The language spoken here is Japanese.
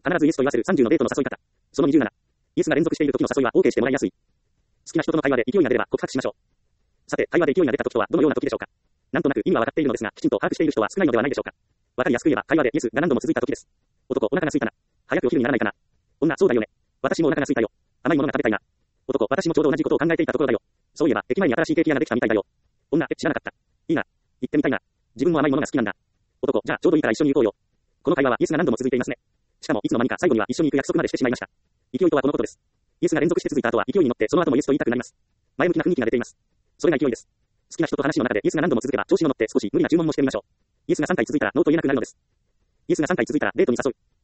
必ずイエスと言わせる30のデートの誘い方。その27。イエスが連続している時の誘いは OK してもらいやすい。好きな人との会話で勢いが出れば告白しましょう。さて、会話で勢いが出た時とはどのような時でしょうか。なんとなく意味は分かっているのですが、きちんと把握している人は少ないのではないでしょうか。わかりやすく言えば、会話でイエスが何度も続いた時です。男、お腹が空いたな。早くお昼にならないかな。女、そうだよね。私もお腹が空いたよ。甘いものが食べたいな。男、私もちょうど同じことを考えていたところだよ。そういえば、駅前に新しいケーキ屋ができたみたいだよ。女、知らなかった。いいな。行ってみたいな。自分も甘いものが好きなんだ。男、じゃあちょうどいいから一緒に行こうよ。この会話はイエスが何度も続いていますね。しかもいつの間にか最後には一緒に行く約束までしてしまいました。勢いとはこのことです。イエスが連続して続いた後は勢いに乗ってその後もイエスと言いたくなります。前向きな雰囲気が出ています。それが勢いです。好きな人と話の中でイエスが何度も続けば調子に乗って少し無理な注文もしてみましょう。イエスが3回続いたらノーと言えなくなるのです。イエスが3回続いたらデートに誘う。